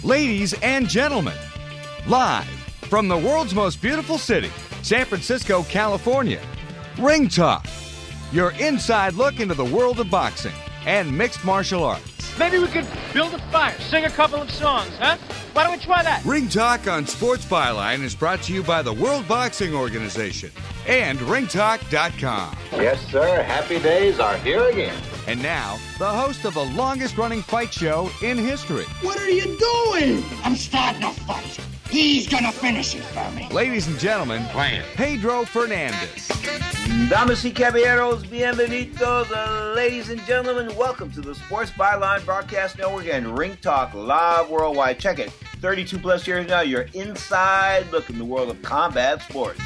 Ladies and gentlemen, live from the world's most beautiful city, San Francisco, California, Ring Talk, your inside look into the world of boxing and mixed martial arts. Maybe we could build a fire, sing a couple of songs, huh? Why don't we try that? Ring Talk on Sports Byline is brought to you by the World Boxing Organization and ringtalk.com. Yes, sir. Happy days are here again. And now, the host of the longest-running fight show in history. What are you doing? I'm starting a fight. He's gonna finish it for me. Ladies and gentlemen, Pedro Fernandez. Damas y caballeros, bienvenidos, ladies and gentlemen. Welcome to the Sports Byline Broadcast Network and Ring Talk live worldwide. Check it. 32 plus years now, your inside look in the world of combat sports.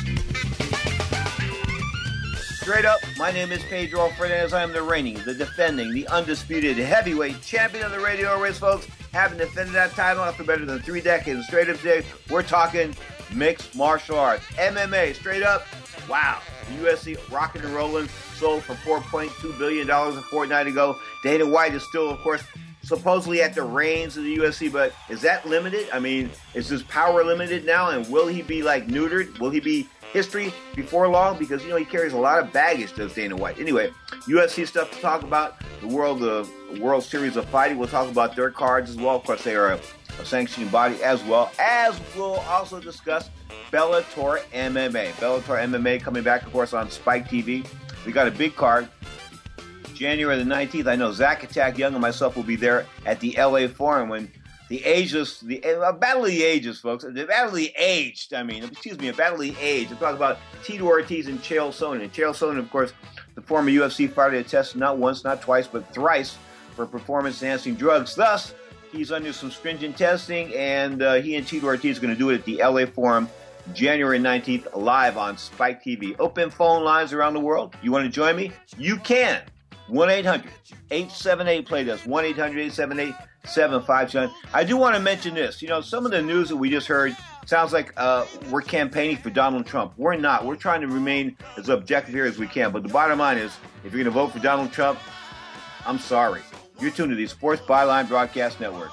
Straight up, my name is Pedro Fernandez. I am the reigning, the defending, the undisputed heavyweight champion of the radio race, folks. Having defended that title after better than 3 decades. Straight up today, we're talking mixed martial arts. MMA, straight up, wow. The UFC rocking and rolling, sold for $4.2 billion a fortnight ago. Dana White is still, of course, supposedly at the reins of the UFC, but is that limited? I mean, is his power limited now, and will he be, like, neutered? Will he be history before long? Because, you know, he carries a lot of baggage, does Dana White. Anyway, UFC stuff to talk about, the World Series of Fighting. We'll talk about their cards as well. Of course, they are a sanctioning body as well, as we'll also discuss Bellator MMA. Bellator MMA coming back, of course, on Spike TV. We got a big card. January the 19th, I know Zach Attack Young and myself will be there at the LA Forum when the ageless, Battle of the Ages, folks. The Battle of the Aged, a Battle of the Aged. I'm talking about Tito Ortiz and Chael Sonnen. And Chael Sonnen, of course, the former UFC fighter that tested not once, not twice, but thrice for performance-enhancing drugs. Thus, he's under some stringent testing, and he and Tito Ortiz are going to do it at the LA Forum January 19th, live on Spike TV. Open phone lines around the world. You want to join me? You can. 1-800-878-PLAY-DUS. 1-800-878-7579. I do want to mention this. You know, some of the news that we just heard sounds like we're campaigning for Donald Trump. We're not. We're trying to remain as objective here as we can. But the bottom line is, if you're going to vote for Donald Trump, I'm sorry. You're tuned to the Sports Byline Broadcast Network.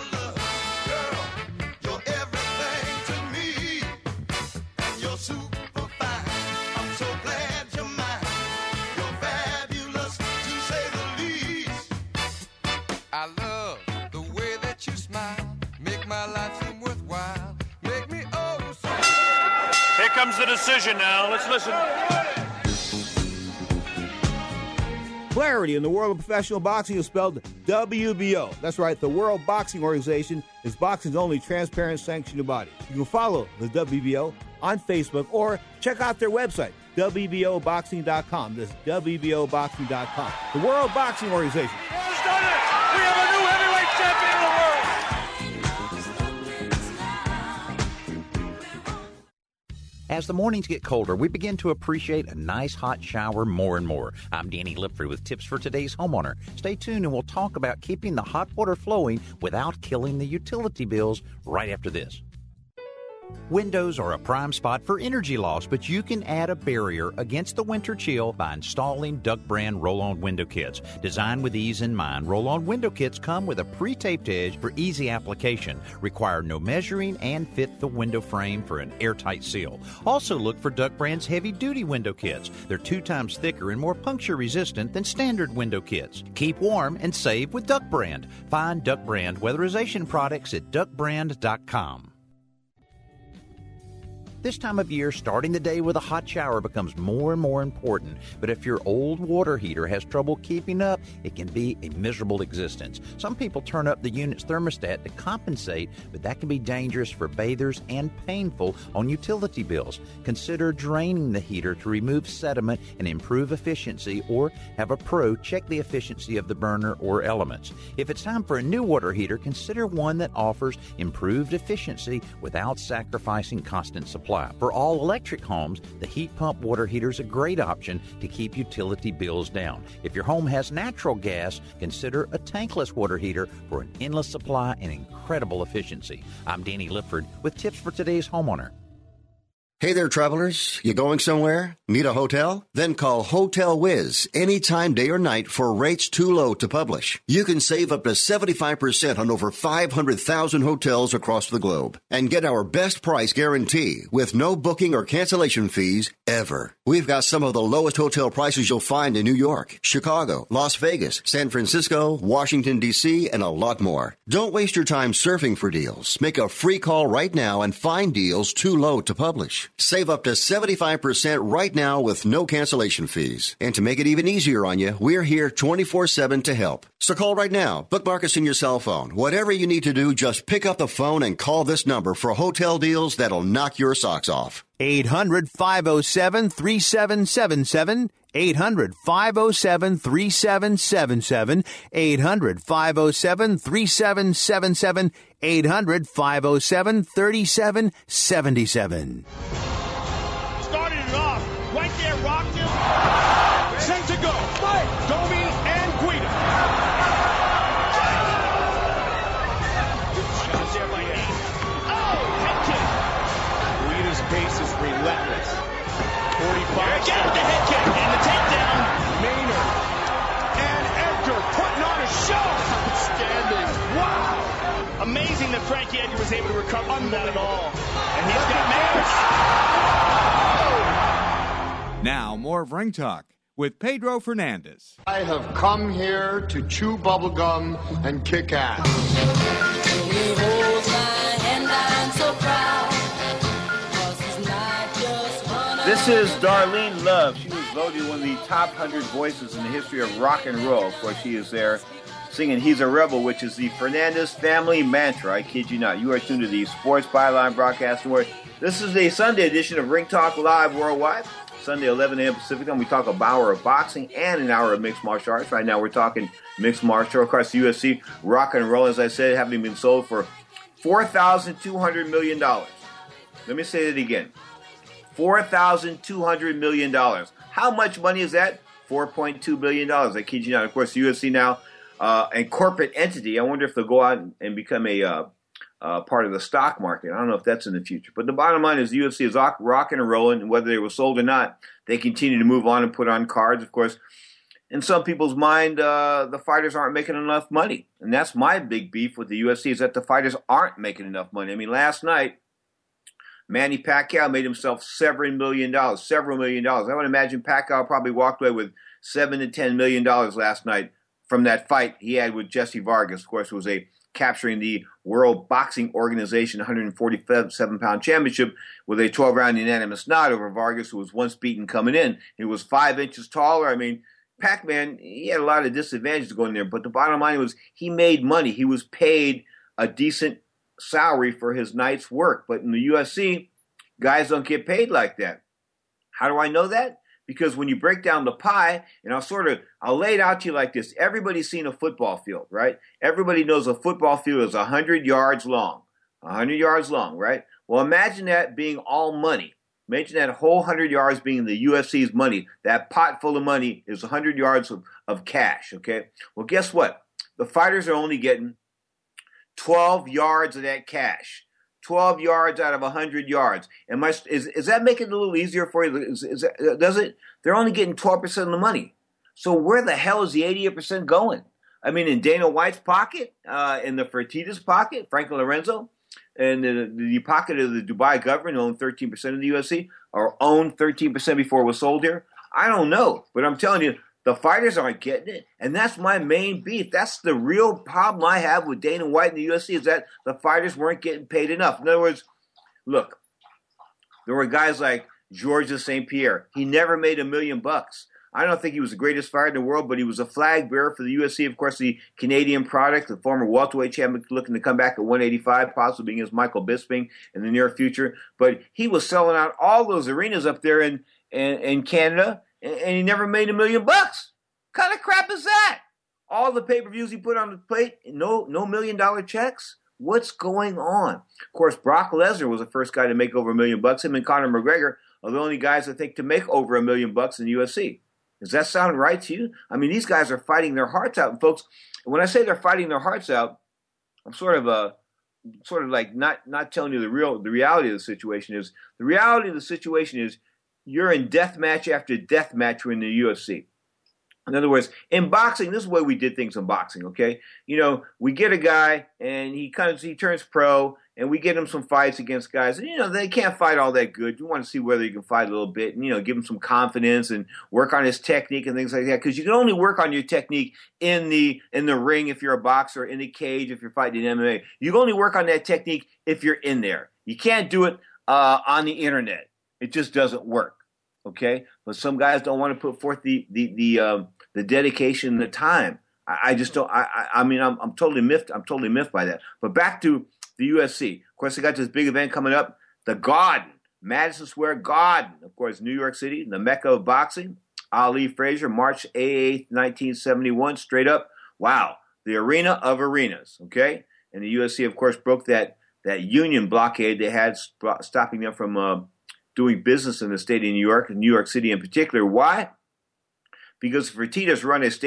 Comes the decision now. Let's listen. Clarity in the world of professional boxing is spelled WBO. That's right, the World Boxing Organization is boxing's only transparent sanctioned body. You can follow the WBO on Facebook or check out their website, WBOboxing.com. That's WBOboxing.com. The World Boxing Organization. We have a new heavyweight champion of the world. As the mornings get colder, we begin to appreciate a nice hot shower more and more. I'm Danny Lipford with tips for today's homeowner. Stay tuned and we'll talk about keeping the hot water flowing without killing the utility bills right after this. Windows are a prime spot for energy loss, but you can add a barrier against the winter chill by installing Duck brand roll-on window kits. Designed with ease in mind, roll-on window kits come with a pre-taped edge for easy application, require no measuring, and fit the window frame for an airtight seal. Also look for Duck brand's heavy-duty window kits. They're 2 times thicker and more puncture-resistant than standard window kits. Keep warm and save with Duck brand. Find Duck brand weatherization products at duckbrand.com. This time of year, starting the day with a hot shower becomes more and more important. But if your old water heater has trouble keeping up, it can be a miserable existence. Some people turn up the unit's thermostat to compensate, but that can be dangerous for bathers and painful on utility bills. Consider draining the heater to remove sediment and improve efficiency, or have a pro check the efficiency of the burner or elements. If it's time for a new water heater, consider one that offers improved efficiency without sacrificing constant supply. For all electric homes, the heat pump water heater is a great option to keep utility bills down. If your home has natural gas, consider a tankless water heater for an endless supply and incredible efficiency. I'm Danny Lipford with tips for today's homeowner. Hey there, travelers. You going somewhere? Need a hotel? Then call Hotel Wiz anytime, day or night, for rates too low to publish. You can save up to 75% on over 500,000 hotels across the globe and get our best price guarantee with no booking or cancellation fees ever. We've got some of the lowest hotel prices you'll find in New York, Chicago, Las Vegas, San Francisco, Washington, D.C., and a lot more. Don't waste your time surfing for deals. Make a free call right now and find deals too low to publish. Save up to 75% right now with no cancellation fees. And to make it even easier on you, we're here 24/7 to help. So call right now. Bookmark us in your cell phone. Whatever you need to do, just pick up the phone and call this number for hotel deals that'll knock your socks off. 800-507-3777. 800-507-3777. 800-507-3777. 800-507-3777. Started it off. Right there, rocked him. Sent to go. Domi and Guida. Good shots there by Hayes. Oh, head kick. Guida's pace is relentless. 45. Get the head kick and the takedown. Maynard and Edgar putting on a show. Outstanding. Wow. Amazing that Frankie Edgar was able to recover from that at all. And he's got Maynard. Now, more of Ring Talk with Pedro Fernandez. I have come here to chew bubblegum and kick ass. This is Darlene Love. She was voted one of the top 100 voices in the history of rock and roll. Of course, she is there singing He's a Rebel, which is the Fernandez family mantra. I kid you not. You are tuned to the Sports Byline Broadcasting Network. This is the Sunday edition of Ring Talk Live Worldwide. Sunday, 11 a.m. Pacific time. We talk an hour of boxing and an hour of mixed martial arts. Right now, we're talking mixed martial arts. Of course, UFC, rock and roll, as I said, having been sold for $4,200 million. Let me say that again. $4,200 million. How much money is that? $4.2 billion. I kid you not. Of course, UFC now, a corporate entity. I wonder if they'll go out and become a part of the stock market. I don't know if that's in the future. But the bottom line is UFC is rocking and rolling, and whether they were sold or not, they continue to move on and put on cards. Of course, in some people's mind, the fighters aren't making enough money. And that's my big beef with the UFC, is that the fighters aren't making enough money. I mean, last night, Manny Pacquiao made himself several million dollars. I would imagine Pacquiao probably walked away with $7 to $10 million last night from that fight he had with Jesse Vargas. Of course, it was capturing the World Boxing Organization 147-pound championship with a 12-round unanimous nod over Vargas, who was once beaten coming in. He was 5 inches taller. I mean, Pac-Man, he had a lot of disadvantages going there, but the bottom line was he made money. He was paid a decent salary for his night's work. But in the UFC, guys don't get paid like that. How do I know that? Because when you break down the pie, and I'll lay it out to you like this. Everybody's seen a football field, right? Everybody knows a football field is 100 yards long. 100 yards long, right? Well, imagine that being all money. Imagine that whole 100 yards being the UFC's money. That pot full of money is 100 yards of cash, okay? Well, guess what? The fighters are only getting 12 yards of that cash. 12 yards out of 100 yards. Is that making it a little easier for you? Does it? They're only getting 12% of the money. So where the hell is the 88% going? I mean, in Dana White's pocket, in the Fertitta's pocket, Franklin Lorenzo, and the pocket of the Dubai government, who owned 13% of the UFC, or owned 13% before it was sold here? I don't know. But I'm telling you, the fighters aren't getting it, and that's my main beef. That's the real problem I have with Dana White and the UFC, is that the fighters weren't getting paid enough. In other words, look, there were guys like Georges St. Pierre. He never made $1 million. I don't think he was the greatest fighter in the world, but he was a flag bearer for the UFC. Of course, the Canadian product, the former welterweight champion, looking to come back at 185, possibly being his Michael Bisping in the near future. But he was selling out all those arenas up there in Canada, and he never made $1 million. What kind of crap is that? All the pay-per-views he put on the plate, no $1 million checks? What's going on? Of course, Brock Lesnar was the first guy to make over $1 million. Him and Conor McGregor are the only guys, I think, to make over $1 million in the UFC. Does that sound right to you? I mean, these guys are fighting their hearts out. And folks, when I say they're fighting their hearts out, I'm sort of sort of like not telling you the reality of the situation is. The reality of the situation is you're in death match after death match in the UFC. In other words, in boxing, this is the way we did things in boxing, okay? You know, we get a guy and he turns pro and we get him some fights against guys. And, you know, they can't fight all that good. You want to see whether he can fight a little bit and, you know, give him some confidence and work on his technique and things like that. Because you can only work on your technique in the ring if you're a boxer, in the cage if you're fighting in MMA. You can only work on that technique if you're in there. You can't do it on the internet. It just doesn't work, okay? But some guys don't want to put forth the dedication, the time. I just don't. I mean, I'm totally miffed. I'm totally miffed by that. But back to the UFC. Of course, they got this big event coming up, the Garden, Madison Square Garden. Of course, New York City, the Mecca of boxing. Ali Frazier, March 8th, 1971. Straight up, wow, the arena of arenas. Okay, and the UFC, of course, broke that union blockade they had, stopping them from doing business in the state of New York, and New York City in particular. Why? Because Fertitas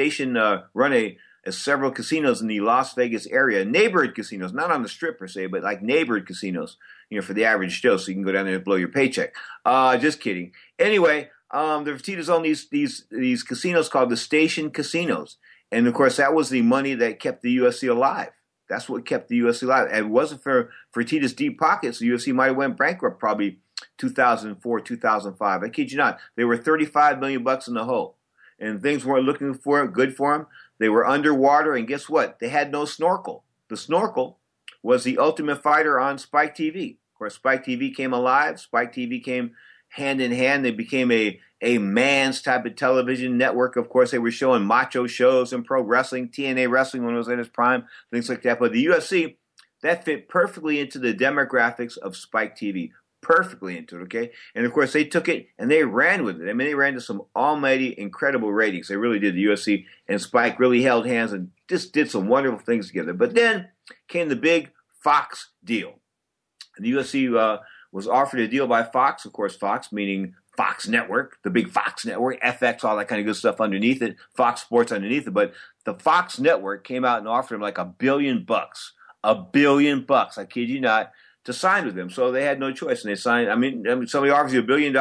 run several casinos in the Las Vegas area, neighborhood casinos, not on the Strip per se, but like neighborhood casinos, you know, for the average Joe, so you can go down there and blow your paycheck. Just kidding. Anyway, the Fertitas own these casinos called the Station Casinos, and of course that was the money that kept the UFC alive. That's what kept the UFC alive. And if it wasn't for Fertitas' deep pockets, the UFC might have went bankrupt probably 2004, 2005. I kid you not. They were $35 million in the hole. And things weren't looking good for them. They were underwater, and guess what? They had no snorkel. The snorkel was the Ultimate Fighter on Spike TV. Of course, Spike TV came alive. Spike TV came hand in hand. They became a man's type of television network. Of course, they were showing macho shows and pro wrestling, TNA wrestling when it was in its prime, things like that. But the UFC, that fit perfectly into the demographics of Spike TV. Perfectly into it, okay? And of course, they took it and they ran with it. I mean, they ran to some almighty, incredible ratings. They really did. The UFC and Spike really held hands and just did some wonderful things together. But then came the big Fox deal. And the UFC was offered a deal by Fox. Of course, Fox meaning Fox Network, the big Fox Network, FX, all that kind of good stuff underneath it, Fox Sports underneath it. But the Fox Network came out and offered him like $1 billion. $1 billion, I kid you not, to sign with them. So they had no choice, and they signed. I mean somebody offers you $1 billion,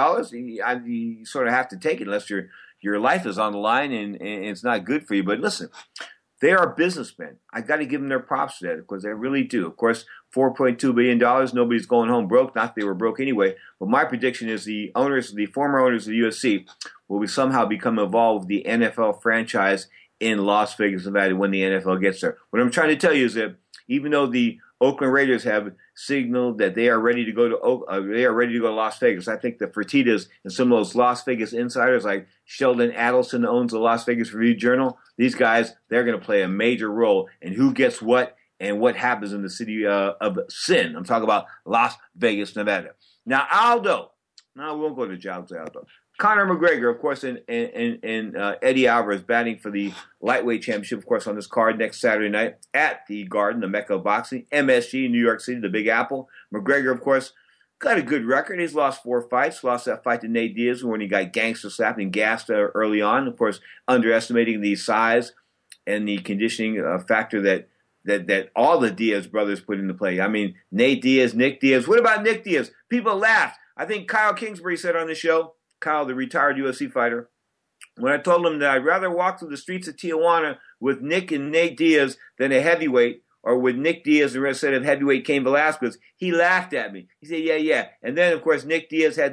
you sort of have to take it unless your life is on the line and it's not good for you. But listen, they are businessmen. I got to give them their props for that, because they really do. Of course, $4.2 billion, nobody's going home broke. Not that they were broke anyway. But my prediction is the former owners of the UFC will somehow become involved with the NFL franchise in Las Vegas, Nevada, when the NFL gets there. What I'm trying to tell you is that even though the Oakland Raiders have signaled that they are ready to go to Las Vegas, I think the Fertitas and some of those Las Vegas insiders like Sheldon Adelson owns the Las Vegas Review-Journal. These guys, they're going to play a major role in who gets what and what happens in the city of sin. I'm talking about Las Vegas, Nevada. Now, Aldo. No, we won't go to Aldo. Conor McGregor, of course, and Eddie Alvarez batting for the lightweight championship, of course, on this card next Saturday night at the Garden, the Mecca of boxing, MSG, New York City, the Big Apple. McGregor, of course, got a good record. He's lost 4 fights. Lost that fight to Nate Diaz when he got gangster slapped and gassed early on. Of course, underestimating the size and the conditioning factor that all the Diaz brothers put into play. I mean, Nate Diaz, Nick Diaz. What about Nick Diaz? People laughed. I think Kyle Kingsbury said on the show, Kyle, the retired UFC fighter, when I told him that I'd rather walk through the streets of Tijuana with Nick and Nate Diaz than a heavyweight, or with Nick Diaz instead of heavyweight Cain Velasquez, he laughed at me. He said, yeah. And then, of course, Nick Diaz had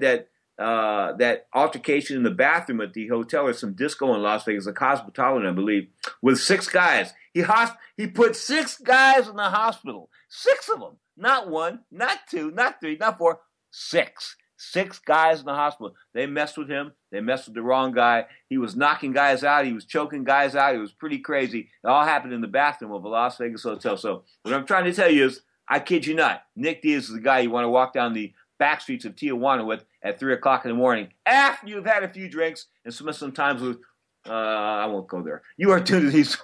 that altercation in the bathroom at the hotel or some disco in Las Vegas, the Cosmopolitan, I believe, with 6 guys. He put 6 guys in the hospital. 6 of them. Not 1, not 2, not 3, not 4. 6. 6 guys in the hospital. They messed with him. They messed with the wrong guy. He was knocking guys out. He was choking guys out. It was pretty crazy. It all happened in the bathroom of a Las Vegas hotel. So what I'm trying to tell you is, I kid you not, Nick Diaz is the guy you want to walk down the back streets of Tijuana with at 3 o'clock in the morning after you've had a few drinks and spent some time with, I won't go there. You are tuned to these.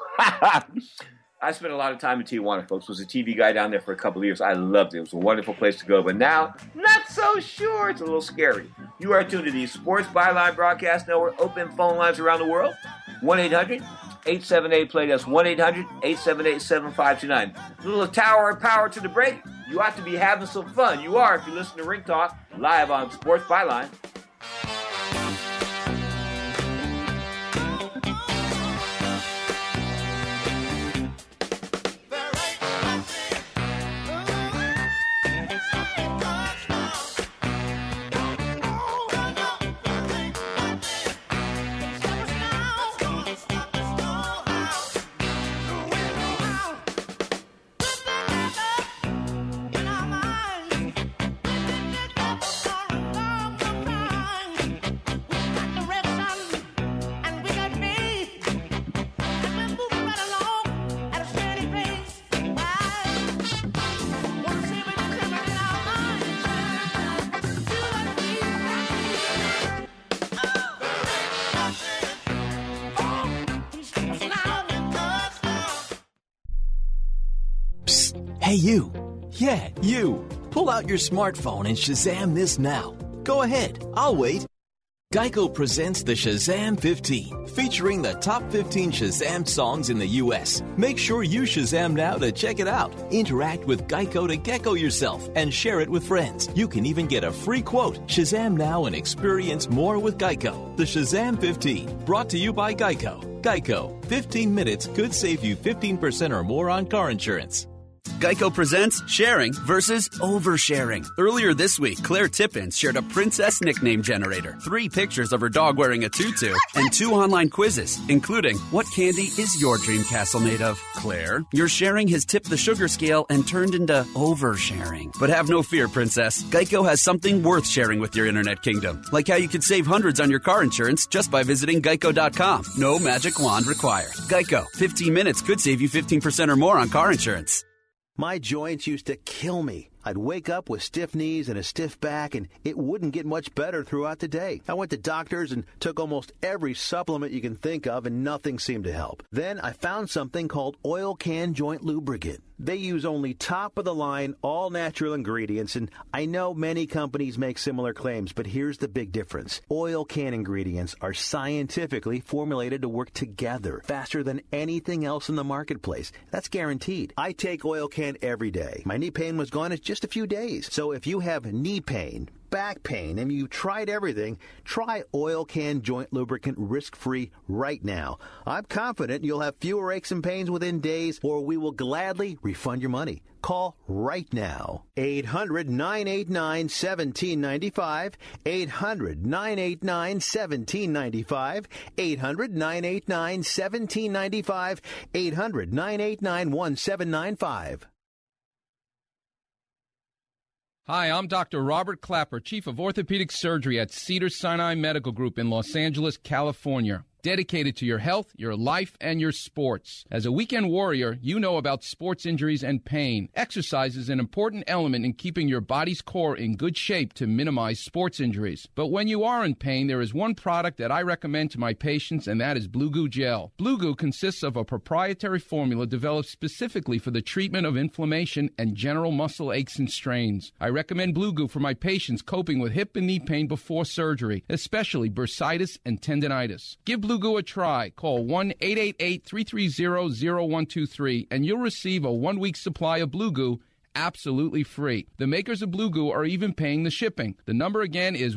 I spent a lot of time in Tijuana, folks. Was a TV guy down there for a couple of years. I loved it. It was a wonderful place to go. But now, not so sure. It's a little scary. You are tuned to the Sports Byline Broadcast Network. Open phone lines around the world. 878-PLAY. That's 1-800-878-7529. A little tower and power to the break. You ought to be having some fun. You are if you listen to Ring Talk live on Sports Byline. Hey, you. Yeah, you. Pull out your smartphone and Shazam this now. Go ahead. I'll wait. Geico presents the Shazam 15, featuring the top 15 Shazam songs in the U.S. Make sure you Shazam now to check it out. Interact with Geico to gecko yourself and share it with friends. You can even get a free quote. Shazam now and experience more with Geico. The Shazam 15, brought to you by Geico. Geico, 15 minutes could save you 15% or more on car insurance. Geico presents sharing versus oversharing. Earlier this week, Claire Tippins shared a princess nickname generator, 3 pictures of her dog wearing a tutu, and 2 online quizzes, including, what candy is your dream castle made of? Claire, your sharing has tipped the sugar scale and turned into oversharing. But have no fear, princess. Geico has something worth sharing with your internet kingdom, like how you could save hundreds on your car insurance just by visiting geico.com. No magic wand required. Geico, 15 minutes could save you 15% or more on car insurance. My joints used to kill me. I'd wake up with stiff knees and a stiff back, and it wouldn't get much better throughout the day. I went to doctors and took almost every supplement you can think of, and nothing seemed to help. Then I found something called Oil Can Joint Lubricant. They use only top-of-the-line, all-natural ingredients, and I know many companies make similar claims, but here's the big difference. Oil Can ingredients are scientifically formulated to work together faster than anything else in the marketplace. That's guaranteed. I take Oil Can every day. My knee pain was gone in just a few days. So if you have knee pain, back pain, and you tried everything, try Oil Can Joint Lubricant risk-free right now. I'm confident you'll have fewer aches and pains within days, or we will gladly refund your money. Call right now. 800-989-1795. 800-989-1795. 800-989-1795. 800-989-1795. Hi, I'm Dr. Robert Clapper, Chief of Orthopedic Surgery at Cedars-Sinai Medical Group in Los Angeles, California. Dedicated to your health, your life, and your sports. As a weekend warrior, you know about sports injuries and pain. Exercise is an important element in keeping your body's core in good shape to minimize sports injuries. But when you are in pain, there is one product that I recommend to my patients, and that is Blue Goo Gel. Blue Goo consists of a proprietary formula developed specifically for the treatment of inflammation and general muscle aches and strains. I recommend Blue Goo for my patients coping with hip and knee pain before surgery, especially bursitis and tendinitis. Give Blue Goo a try. Call 1-888-330-0123 and you'll receive a 1-week supply of Blue Goo absolutely free. The makers of Blue Goo are even paying the shipping. The number again is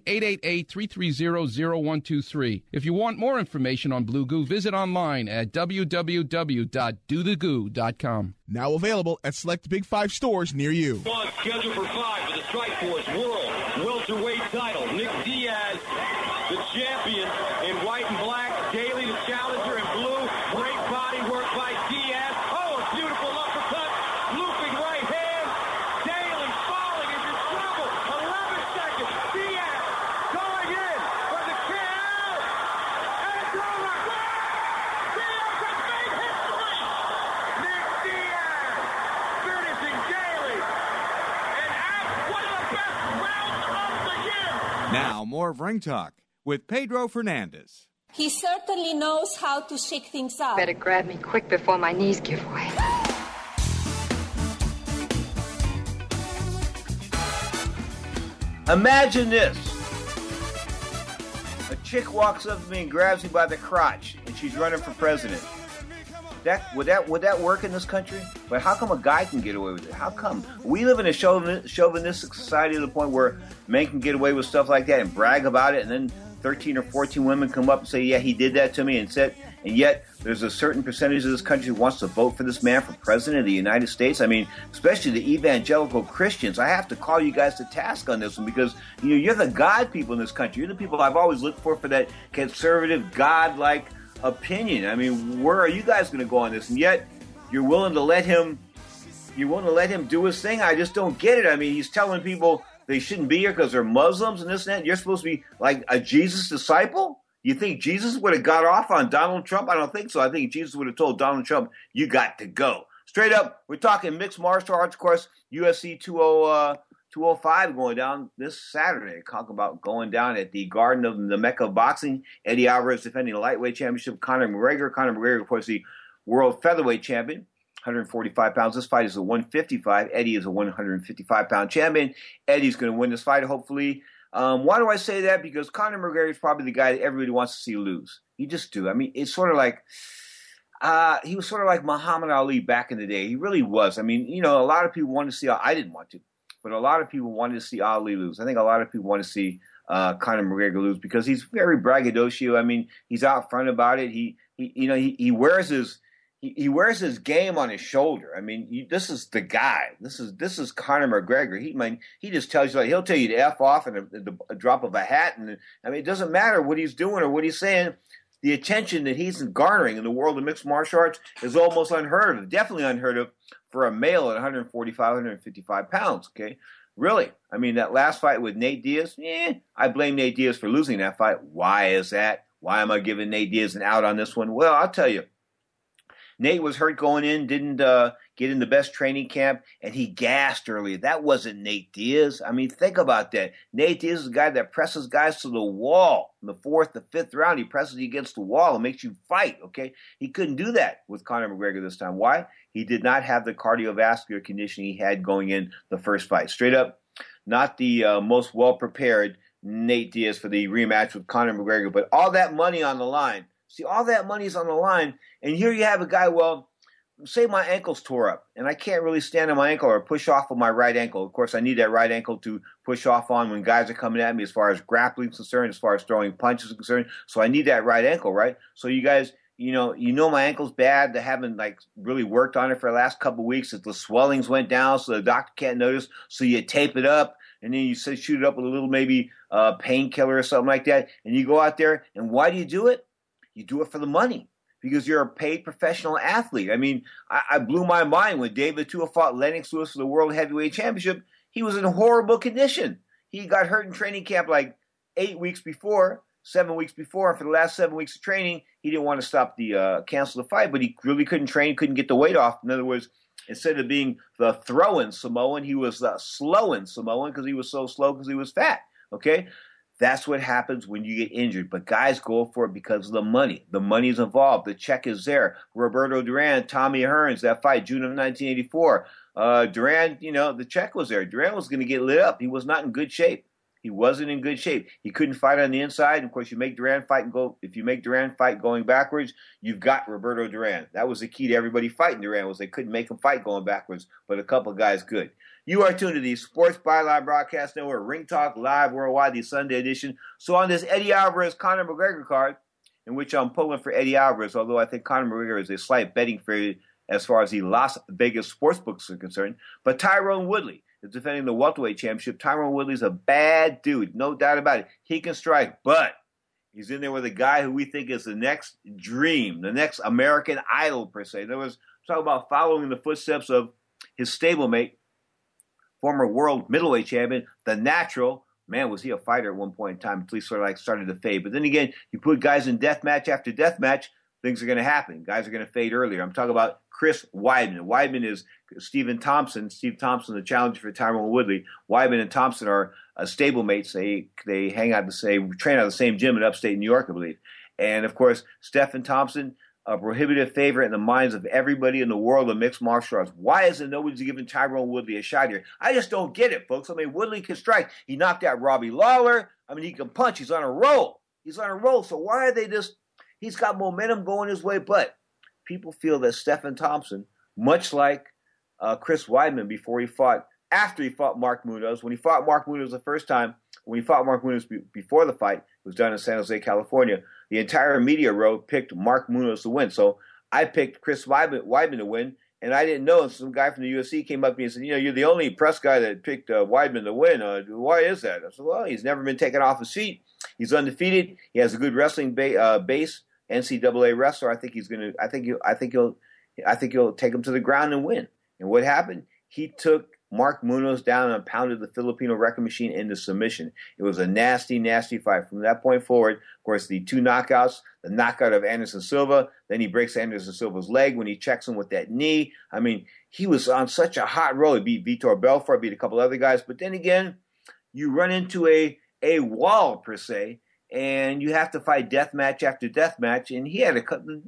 1-888-330-0123. If you want more information on Blue Goo, visit online at www.dothegoo.com. Now available at select Big 5 stores near you. On schedule for 5 for the Strikeforce World Welterweight title. Nick Diaz, the champion in white and black. Daly, the challenger in blue. Great body work by Diaz. Oh, a beautiful uppercut. Looping right hand. Daly falling into trouble. 11 seconds. Diaz going in for the KO. And it's over. Diaz has made history. Nick Diaz finishing Daly. And at one of the best rounds of the year. Now, more of Ring Talk with Pedro Fernandez. He certainly knows how to shake things up. Better grab me quick before my knees give way. Imagine this. A chick walks up to me and grabs me by the crotch, and she she's running for president. Would that work in this country? But how come a guy can get away with it? How come? We live in a chauvinistic society to the point where men can get away with stuff like that and brag about it, and then 13 or 14 women come up and say, yeah, he did that to me, and yet there's a certain percentage of this country who wants to vote for this man for president of the United States. I mean, especially the evangelical Christians. I have to call you guys to task on this one because you're the God people in this country. You're the people I've always looked for that conservative, God-like opinion. I mean, where are you guys going to go on this? And yet you're willing to let him do his thing. I just don't get it. I mean, he's telling people they shouldn't be here because they're Muslims and this and that. You're supposed to be like a Jesus disciple? You think Jesus would have got off on Donald Trump? I don't think so. I think Jesus would have told Donald Trump, you got to go. Straight up, we're talking mixed martial arts, of course, UFC 205 going down this Saturday. Talk about going down at the Garden of the Mecca of Boxing. Eddie Alvarez defending the lightweight championship. Conor McGregor. Conor McGregor, of course, the world featherweight champion, 145 pounds. This fight is a 155. Eddie is a 155-pound champion. Eddie's going to win this fight, hopefully. Why do I say that? Because Conor McGregor is probably the guy that everybody wants to see lose. You just do. I mean, it's sort of like he was sort of like Muhammad Ali back in the day. He really was. I mean, a lot of people wanted to see. I didn't want to, but a lot of people wanted to see Ali lose. I think a lot of people want to see Conor McGregor lose because he's very braggadocio. I mean, he's out front about it. He wears his game on his shoulder. I mean, this is the guy. This is Conor McGregor. He just tells you, like, he'll tell you to F off in a drop of a hat. And I mean, it doesn't matter what he's doing or what he's saying. The attention that he's garnering in the world of mixed martial arts is almost unheard of. Definitely unheard of for a male at 145, 155 pounds. Okay, really. I mean, that last fight with Nate Diaz. I blame Nate Diaz for losing that fight. Why is that? Why am I giving Nate Diaz an out on this one? Well, I'll tell you. Nate was hurt going in, didn't get in the best training camp, and he gassed early. That wasn't Nate Diaz. I mean, think about that. Nate Diaz is the guy that presses guys to the wall. In the 4th, the 5th round, he presses you against the wall and makes you fight, okay? He couldn't do that with Conor McGregor this time. Why? He did not have the cardiovascular condition he had going in the first fight. Straight up, not the most well-prepared Nate Diaz for the rematch with Conor McGregor, but all that money on the line. See, all that money's on the line, and here you have a guy, well, say my ankle's tore up, and I can't really stand on my ankle or push off of my right ankle. Of course, I need that right ankle to push off on when guys are coming at me as far as grappling is concerned, as far as throwing punches is concerned. So I need that right ankle, right? So you guys, you know my ankle's bad. They haven't, really worked on it for the last couple of weeks. The swellings went down, so the doctor can't notice. So you tape it up, and then you shoot it up with a little maybe painkiller or something like that, and you go out there, and why do you do it? You do it for the money because you're a paid professional athlete. I mean, I blew my mind when David Tua fought Lennox Lewis for the World Heavyweight Championship. He was in horrible condition. He got hurt in training camp 7 weeks before, and for the last 7 weeks of training, he didn't want to stop cancel the fight, but he really couldn't train, couldn't get the weight off. In other words, instead of being the throw-in Samoan, he was the slow-in Samoan because he was so slow because he was fat, okay? That's what happens when you get injured. But guys go for it because of the money. The money's involved. The check is there. Roberto Duran, Tommy Hearns, that fight, June of 1984. Duran, the check was there. Duran was going to get lit up. He was not in good shape. He wasn't in good shape. He couldn't fight on the inside. And of course, you make Duran fight and go. If you make Duran fight going backwards, you've got Roberto Duran. That was the key to everybody fighting Duran, was they couldn't make him fight going backwards, but a couple of guys could. You are tuned to the Sports Byline Broadcast Network, Ring Talk Live Worldwide, the Sunday edition. So on this Eddie Alvarez Conor McGregor card, in which I'm pulling for Eddie Alvarez, although I think Conor McGregor is a slight betting favorite as far as the Las Vegas sportsbooks are concerned. But Tyron Woodley is defending the welterweight championship. Tyron Woodley's a bad dude, no doubt about it. He can strike, but he's in there with a guy who we think is the next dream, the next American Idol, per se. In other words, talk about following the footsteps of his stablemate, former world middleweight champion, The Natural. Man, was he a fighter at one point in time until he sort of started to fade. But then again, you put guys in death match after death match, things are going to happen. Guys are going to fade earlier. I'm talking about Chris Weidman. Weidman is Steve Thompson, the challenger for Tyron Woodley. Weidman and Thompson are stablemates. They hang out train out of the same gym in upstate New York, I believe. And of course, Stephen Thompson, a prohibitive favorite in the minds of everybody in the world of mixed martial arts. Why isn't nobody's giving Tyron Woodley a shot here? I just don't get it, folks. I mean, Woodley can strike. He knocked out Robbie Lawler. I mean, he can punch. He's on a roll. So why are they just... He's got momentum going his way, but people feel that Stephen Thompson, much like Chris Weidman after he fought Mark Munoz, when he fought Mark Munoz the first time, when he fought Mark Munoz before the fight, it was done in San Jose, California, the entire media row picked Mark Munoz to win. So I picked Chris Weidman to win, and I didn't know. And some guy from the UFC came up to me and said, you're the only press guy that picked Weidman to win. Why is that? I said, well, he's never been taken off his feet. He's undefeated. He has a good wrestling base, NCAA wrestler. I think he'll take him to the ground and win. And what happened? He took Mark Munoz down and pounded the Filipino Wrecking Machine into submission. It was a nasty, nasty fight. From that point forward, of course, the two knockouts, the knockout of Anderson Silva, then he breaks Anderson Silva's leg when he checks him with that knee. I mean, he was on such a hot roll. He beat Vitor Belfort, beat a couple other guys. But then again, you run into a wall, per se, and you have to fight death match after death match. And he had the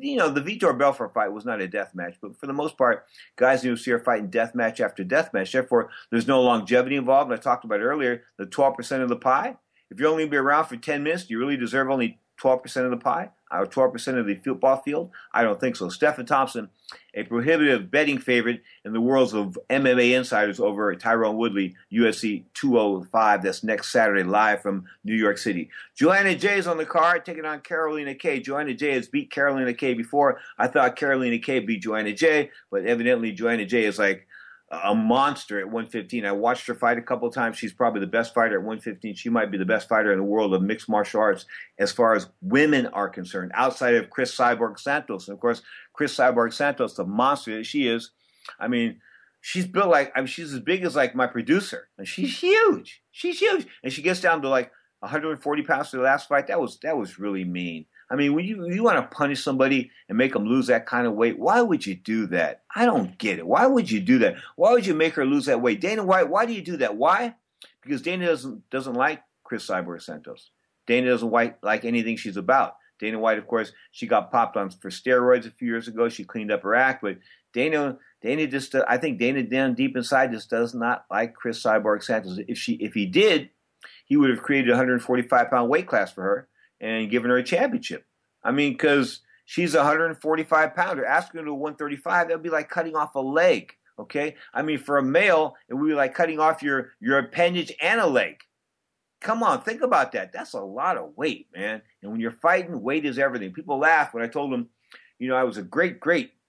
Vitor Belfort fight was not a death match, but for the most part, guys in the UFC are fighting death match after death match. Therefore, there's no longevity involved. And I talked about earlier, the 12% of the pie. If you're only going to be around for 10 minutes, do you really deserve only 12% of the pie? Or 12% of the football field? I don't think so. Stephen Thompson, a prohibitive betting favorite in the worlds of MMA insiders over Tyrone Woodley, UFC 205. That's next Saturday, live from New York City. Joanna Jay is on the card, taking on Carolina Kay. Joanna Jay has beat Carolina Kay before. I thought Carolina Kay beat Joanna Jay, but evidently Joanna Jay is like a monster at 115. I watched her fight a couple of times. She's probably the best fighter at 115. She might be the best fighter in the world of mixed martial arts as far as women are concerned, outside of Chris Cyborg Santos. And, of course, Chris Cyborg Santos, the monster that she is, I mean, she's built she's as big as, like, my producer. And she's huge. She's huge. And she gets down to, like, 140 pounds for the last fight. That was really mean. I mean, when you want to punish somebody and make them lose that kind of weight, why would you do that? I don't get it. Why would you do that? Why would you make her lose that weight? Dana White, why do you do that? Why? Because Dana doesn't like Chris Cyborg Santos. Dana doesn't like anything she's about. Dana White, of course, she got popped on for steroids a few years ago. She cleaned up her act, but Dana just, I think Dana down deep inside just does not like Chris Cyborg Santos. If he did, he would have created a 145-pound weight class for her and given her a championship. I mean, because she's a 145-pounder. Asking her to 135, that would be like cutting off a leg, okay? I mean, for a male, it would be like cutting off your appendage and a leg. Come on, think about that. That's a lot of weight, man. And when you're fighting, weight is everything. People laugh when I told them, I was a great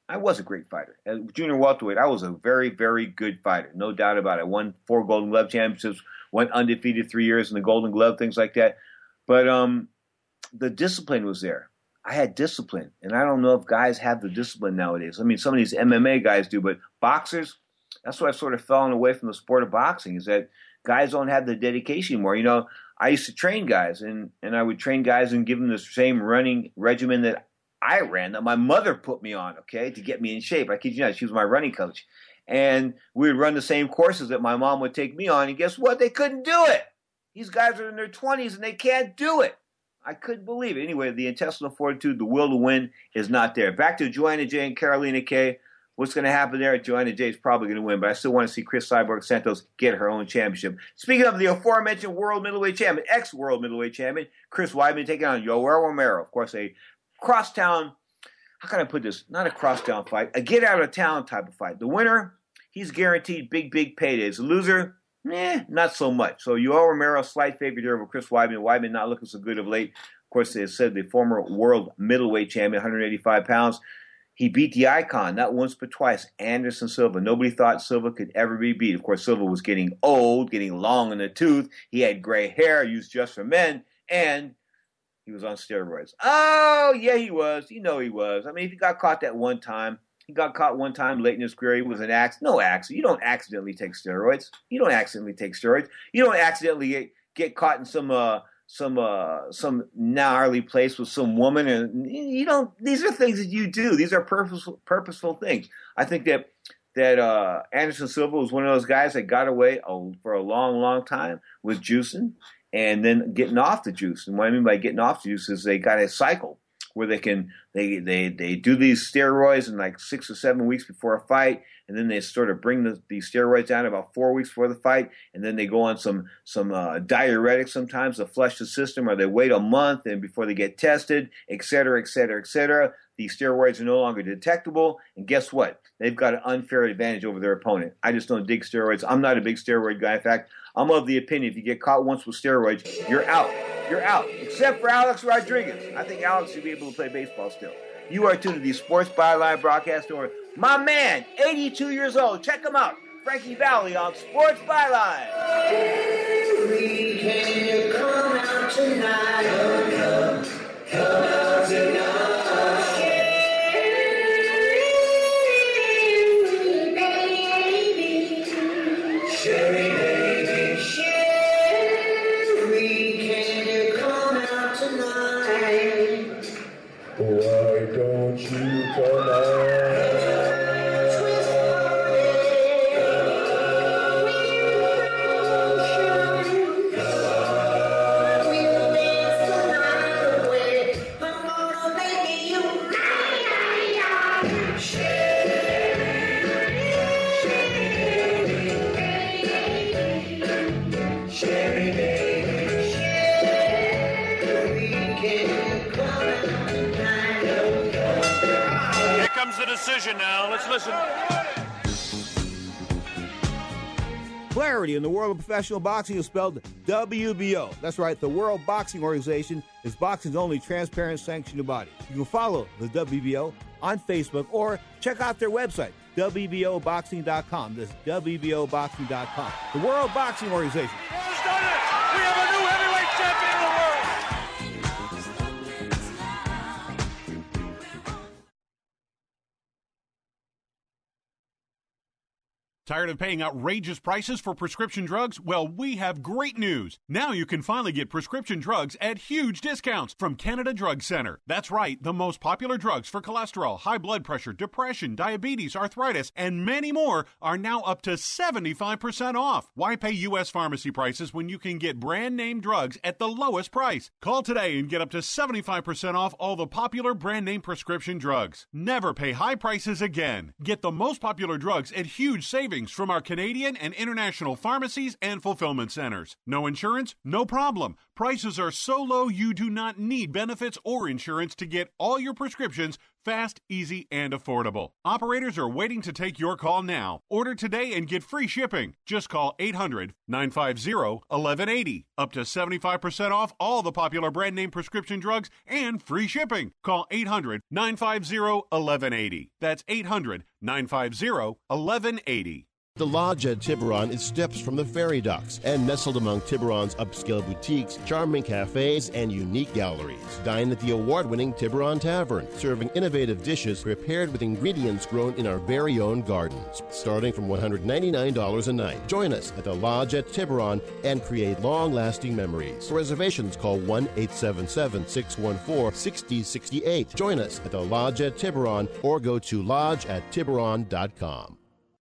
fighter. At junior welterweight, I was a very, very good fighter. No doubt about it. Won 4 Golden Glove championships, went undefeated 3 years in the Golden Glove, things like that. But the discipline was there. I had discipline, and I don't know if guys have the discipline nowadays. I mean, some of these MMA guys do, but boxers, that's what I've sort of fallen away from the sport of boxing, is that guys don't have the dedication anymore. I used to train guys, and I would train guys and give them the same running regimen that I ran, that my mother put me on, okay, to get me in shape. I kid you not, she was my running coach. And we would run the same courses that my mom would take me on, and guess what? They couldn't do it. These guys are in their 20s, and they can't do it. I couldn't believe it. Anyway, the intestinal fortitude, the will to win is not there. Back to Joanna Jay and Carolina Kay. What's going to happen there? Joanna Jay is probably going to win, but I still want to see Chris Cyborg Santos get her own championship. Speaking of the aforementioned world middleweight champion, ex-world middleweight champion, Chris Weidman taking on Yoel Romero. Of course, a crosstown, how can I put this? Not a crosstown fight, a get-out-of-town type of fight. The winner, he's guaranteed big, big paydays. The loser, not so much. So Yoel Romero, slight favorite here over Chris Weidman. Weidman not looking so good of late. Of course, they said the former world middleweight champion, 185 pounds. He beat the icon, not once but twice, Anderson Silva. Nobody thought Silva could ever be beat. Of course, Silva was getting old, getting long in the tooth. He had gray hair, used just for men, and he was on steroids. Oh, yeah, he was. He was. I mean, if he got caught that one time, he got caught one time late in his career. He was an no accident. You don't accidentally take steroids. You don't accidentally get caught in some gnarly place with some woman, and you don't. These are things that you do. These are purposeful things. I think that Anderson Silva was one of those guys that got away for a long, long time with juicing and then getting off the juice. And what I mean by getting off the juice is they got a cycle where they do these steroids in like 6 or 7 weeks before a fight, and then they sort of bring the steroids down about 4 weeks before the fight, and then they go on some diuretics sometimes to flush the system, or they wait a month and before they get tested, et cetera, et cetera, et cetera. These steroids are no longer detectable, and guess what? They've got an unfair advantage over their opponent. I just don't dig steroids. I'm not a big steroid guy. In fact, I'm of the opinion if you get caught once with steroids, you're out. You're out, except for Alex Rodriguez. I think Alex should be able to play baseball still. You are tuned to the Sports Byline broadcast over. My man, 82 years old. Check him out. Frankie Valli on Sports Byline. Henry, can you come out tonight? Come out tonight. Sherry, baby. Sherry, can you come out tonight? Why don't you come out? The decision now. Let's listen. Clarity in the world of professional boxing is spelled WBO. That's right, the World Boxing Organization is boxing's only transparent sanctioned body. You can follow the WBO on Facebook or check out their website, WBOboxing.com. That's WBOboxing.com. The World Boxing Organization. Who's done it? We have a new heavyweight champion of the world. Tired of paying outrageous prices for prescription drugs? Well, we have great news. Now you can finally get prescription drugs at huge discounts from Canada Drug Center. That's right, the most popular drugs for cholesterol, high blood pressure, depression, diabetes, arthritis, and many more are now up to 75% off. Why pay U.S. pharmacy prices when you can get brand name drugs at the lowest price? Call today and get up to 75% off all the popular brand name prescription drugs. Never pay high prices again. Get the most popular drugs at huge savings from our Canadian and international pharmacies and fulfillment centers. No insurance? No problem. Prices are so low you do not need benefits or insurance to get all your prescriptions fast, easy, and affordable. Operators are waiting to take your call now. Order today and get free shipping. Just call 800-950-1180. Up to 75% off all the popular brand name prescription drugs and free shipping. Call 800-950-1180. That's 800-950-1180. The Lodge at Tiburon is steps from the ferry docks and nestled among Tiburon's upscale boutiques, charming cafes, and unique galleries. Dine at the award-winning Tiburon Tavern, serving innovative dishes prepared with ingredients grown in our very own gardens, starting from $199 a night. Join us at the Lodge at Tiburon and create long-lasting memories. For reservations, call 1-877-614-6068. Join us at the Lodge at Tiburon or go to lodgeattiburon.com.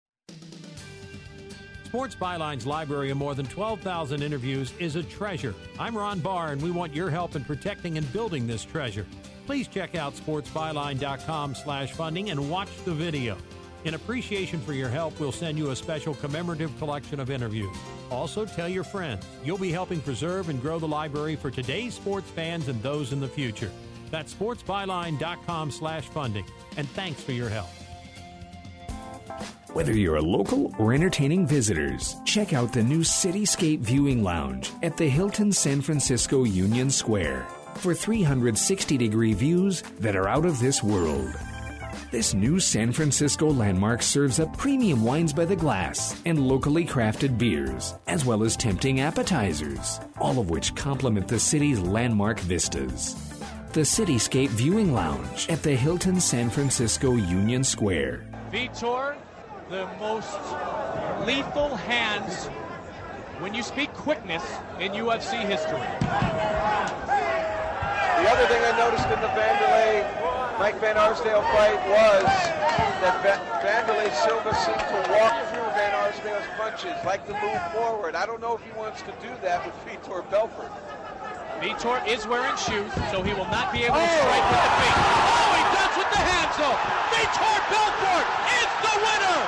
Sports Byline's library of more than 12,000 interviews is a treasure. I'm Ron Barr, and we want your help in protecting and building this treasure. Please check out sportsbyline.com/funding and watch the video. In appreciation for your help, we'll send you a special commemorative collection of interviews. Also, tell your friends. You'll be helping preserve and grow the library for today's sports fans and those in the future. That's sportsbyline.com/funding. And thanks for your help. Whether you're a local or entertaining visitors, check out the new Cityscape Viewing Lounge at the Hilton San Francisco Union Square for 360-degree views that are out of this world. This new San Francisco landmark serves up premium wines by the glass and locally crafted beers, as well as tempting appetizers, all of which complement the city's landmark vistas. The Cityscape Viewing Lounge at the Hilton San Francisco Union Square. Vitor, the most lethal hands when you speak quickness in UFC history. The other thing I noticed in the Vanderlei-Mike Van Arsdale fight was that Vanderlei Silva seemed to walk through Van Arsdale's punches, like to move forward. I don't know if he wants to do that with Vitor Belfort. Vitor is wearing shoes, so he will not be able to strike with the feet. Oh, he does with the hands, though. Vitor Belfort is the winner.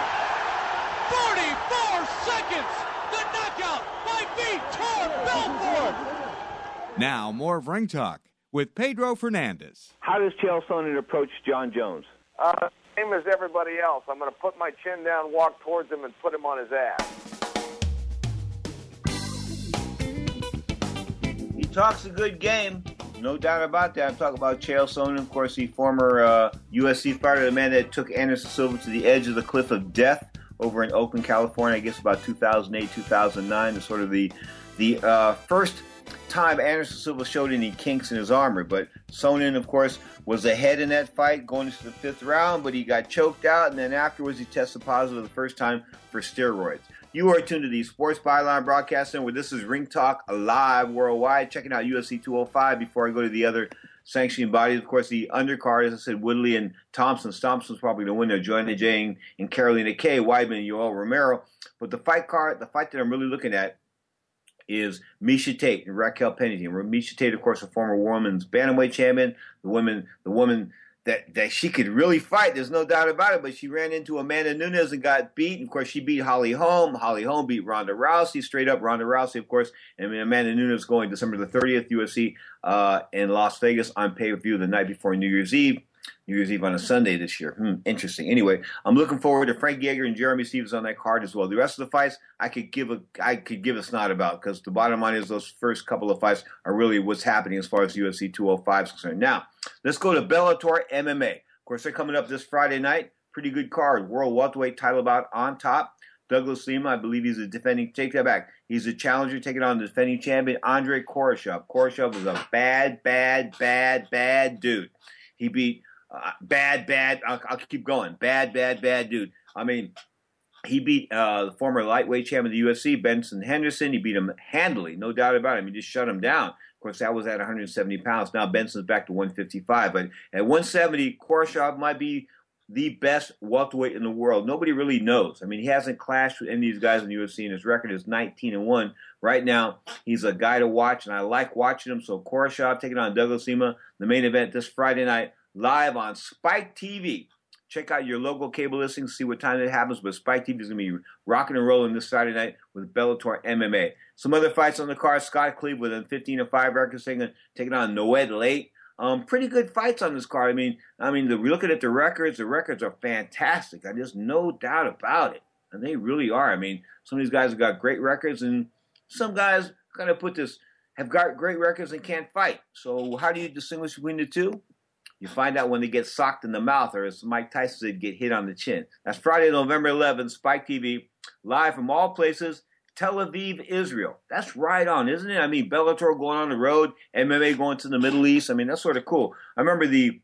44 seconds. The knockout by Vitor Belfort. Now, more of Ring Talk with Pedro Fernandez. How does Chael Sonnen approach John Jones? Same as everybody else. I'm going to put my chin down, walk towards him, and put him on his ass. He talks a good game, no doubt about that. I'm talking about Chael Sonnen, of course, the former UFC fighter, the man that took Anderson Silva to the edge of the cliff of death over in Oakland, California, I guess about 2008, 2009. It's sort of the first time Anderson Silva showed any kinks in his armor. But Sonnen, of course, was ahead in that fight going into the 5th round, but he got choked out, and then afterwards he tested positive the first time for steroids. You are tuned to the Sports Byline Broadcast Center, where this is Ring Talk live worldwide. Checking out UFC 205 before I go to the other sanctioning bodies. Of course, the undercard, as I said, Woodley and Thompson. Thompson's probably going to win there. Joanna Jane and Carolina Kay, Weidman and Yoel Romero. But the fight that I'm really looking at is Miesha Tate and Raquel Pennington. Miesha Tate, of course, a former women's bantamweight champion. The woman that she could really fight, there's no doubt about it, but she ran into Amanda Nunes and got beat. And of course, she beat Holly Holm. Holly Holm beat Ronda Rousey, straight up Ronda Rousey, of course. And Amanda Nunes going December the 30th, UFC in Las Vegas on pay-per-view the night before New Year's Eve. New Year's Eve on a Sunday this year. Interesting. Anyway, I'm looking forward to Frank Yeager and Jeremy Stevens on that card as well. The rest of the fights, I could give a snot about, because the bottom line is those first couple of fights are really what's happening as far as UFC 205 is concerned. Now, let's go to Bellator MMA. Of course, they're coming up this Friday night. Pretty good card. World welterweight title bout on top. Douglas Lima, I believe he's a defending. Take that back. He's a challenger taking on the defending champion, Andre Koreshov. Koreshov was a bad dude. He beat bad. I'll keep going. Bad dude. I mean, he beat the former lightweight champion of the UFC, Benson Henderson. He beat him handily, no doubt about it. He just shut him down. Of course, that was at 170 pounds. Now Benson's back to 155. But at 170, Koreshov might be the best welterweight in the world. Nobody really knows. I mean, he hasn't clashed with any of these guys in the UFC, and his record is 19-1. Right now, he's a guy to watch, and I like watching him. So Koreshov taking on Douglas Lima, the main event this Friday night, live on Spike TV. Check out your local cable listings, see what time it happens, but Spike TV is going to be rocking and rolling this Saturday night with Bellator MMA. Some other fights on the card, Scott Cleave with a 15-5 record, taking on Noed Late. Pretty good fights on this card. I mean, looking at the records are fantastic. There's no doubt about it. And they really are. I mean, some of these guys have got great records, and some guys, kind of put this, have got great records and can't fight. So how do you distinguish between the two? You find out when they get socked in the mouth, or as Mike Tyson said, get hit on the chin. That's Friday, November 11th, Spike TV, live from all places, Tel Aviv, Israel. That's right on, isn't it? I mean, Bellator going on the road, MMA going to the Middle East. I mean, that's sort of cool. I remember the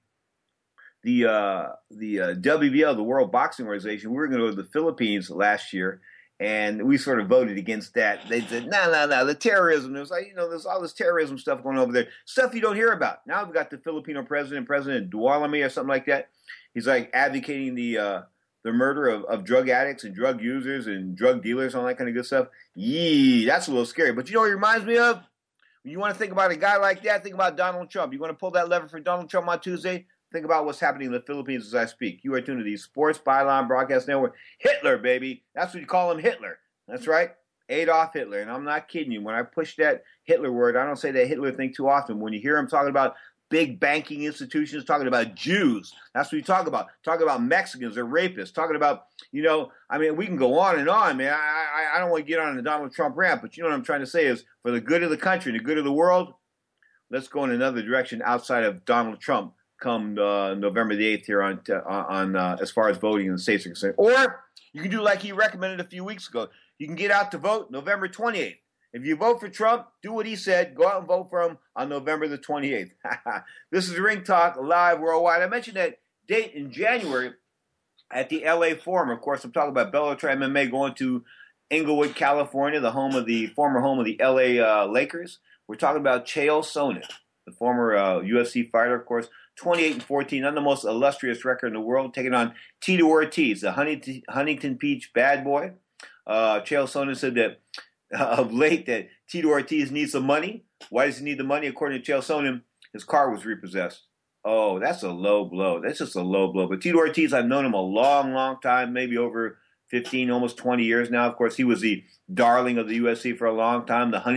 WBO, the World Boxing Organization, we were going to go to the Philippines last year, and we sort of voted against that. They said, no, the terrorism. There's there's all this terrorism stuff going over there. Stuff you don't hear about. Now we've got the Filipino President Dualami or something like that. He's like advocating the murder of drug addicts and drug users and drug dealers and all that kind of good stuff. Yee, that's a little scary. But you know what it reminds me of? When you want to think about a guy like that, think about Donald Trump. You want to pull that lever for Donald Trump on Tuesday? Think about what's happening in the Philippines as I speak. You are tuned to the Sports Byline Broadcast Network. Hitler, baby. That's what you call him, Hitler. That's right. Adolf Hitler. And I'm not kidding you. When I push that Hitler word, I don't say that Hitler thing too often. When you hear him talking about big banking institutions, talking about Jews, that's what you talk about. Talking about Mexicans or rapists. Talking about, we can go on and on, man. I don't want to get on a Donald Trump rant, but you know what I'm trying to say is, for the good of the country and the good of the world, let's go in another direction outside of Donald Trump come November the 8th here on as far as voting in the states are concerned. Or you can do like he recommended a few weeks ago. You can get out to vote November 28th. If you vote for Trump, do what he said. Go out and vote for him on November the 28th. This is Ring Talk live worldwide. I mentioned that date in January at the LA Forum. Of course, I'm talking about Bellator MMA going to Inglewood, California, the former home of the LA Lakers. We're talking about Chael Sonnen, the former UFC fighter, of course. 28-14, not the most illustrious record in the world, taking on Tito Ortiz, the Huntington Beach bad boy. Chael Sonnen said that of late that Tito Ortiz needs some money. Why does he need the money? According to Chael Sonnen, his car was repossessed. Oh, that's a low blow. That's just a low blow. But Tito Ortiz, I've known him a long, long time, maybe over 15, almost 20 years now. Of course, he was the darling of the UFC for a long time, the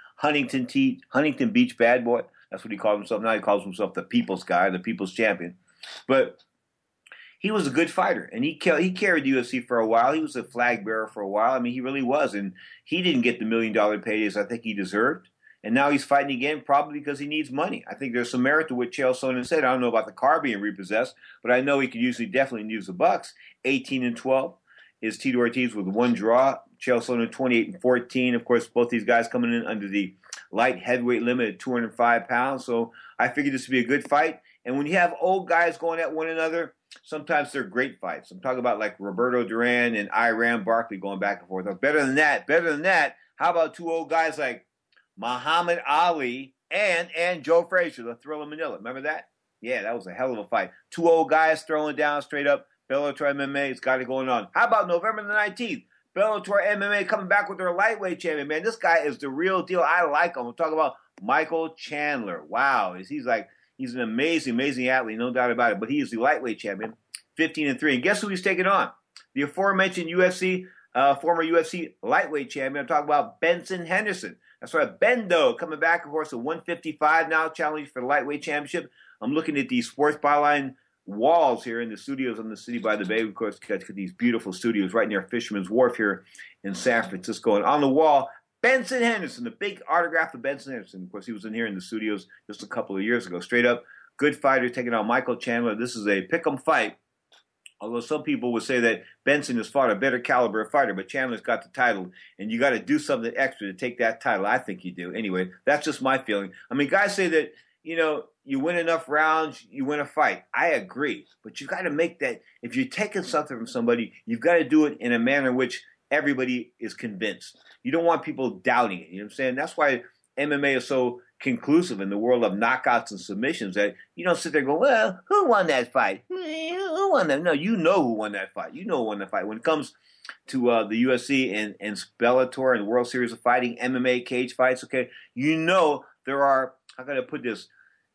Huntington Beach bad boy. That's what he called himself. Now he calls himself the people's guy, the people's champion. But he was a good fighter, and he carried the UFC for a while. He was a flag bearer for a while. I mean, he really was, and he didn't get the $1 million paydays I think he deserved. And now he's fighting again, probably because he needs money. I think there's some merit to what Chael Sonnen said. I don't know about the car being repossessed, but I know he could definitely use the bucks. 18-12 is Tito Ortiz with one draw. Chael Sonnen 28-14. Of course, both these guys coming in under the light heavyweight limit at 205 pounds. So I figured this would be a good fight. And when you have old guys going at one another, sometimes they're great fights. I'm talking about like Roberto Duran and Iran Barkley going back and forth. Or better than that, how about two old guys like Muhammad Ali and Joe Frazier, the Thriller Manila. Remember that? Yeah, that was a hell of a fight. Two old guys throwing down straight up. Bellator MMA, it's got it going on. How about November the 19th? Bellator MMA coming back with their lightweight champion. Man, this guy is the real deal. I like him. We're talking about Michael Chandler. Wow. He's an amazing, amazing athlete, no doubt about it. But he is the lightweight champion, 15-3. And guess who he's taking on? The aforementioned former UFC lightweight champion. I'm talking about Benson Henderson. That's right, Bendo coming back, of course, at 155 now, challenging for the lightweight championship. I'm looking at the Sports Byline walls here in the studios on the City by the Bay. Of course, got these beautiful studios right near Fisherman's Wharf here in San Francisco. And on the wall, Benson Henderson, the big autograph of Benson Henderson. Of course, he was in here in the studios just a couple of years ago. Straight up, good fighter taking on Michael Chandler. This is a pick'em fight. Although some people would say that Benson has fought a better caliber of fighter, but Chandler's got the title, and you got to do something extra to take that title. I think you do. Anyway, that's just my feeling. I mean, guys say that, you win enough rounds, you win a fight. I agree. But you got to make that, if you're taking something from somebody, you've got to do it in a manner in which everybody is convinced. You don't want people doubting it. You know what I'm saying? That's why MMA is so conclusive in the world of knockouts and submissions that you don't sit there and go, well, who won that fight? Who won that? No, you know who won that fight. You know who won that fight. When it comes to the UFC and Bellator and the World Series of Fighting, MMA cage fights, okay, there are, how can I put this,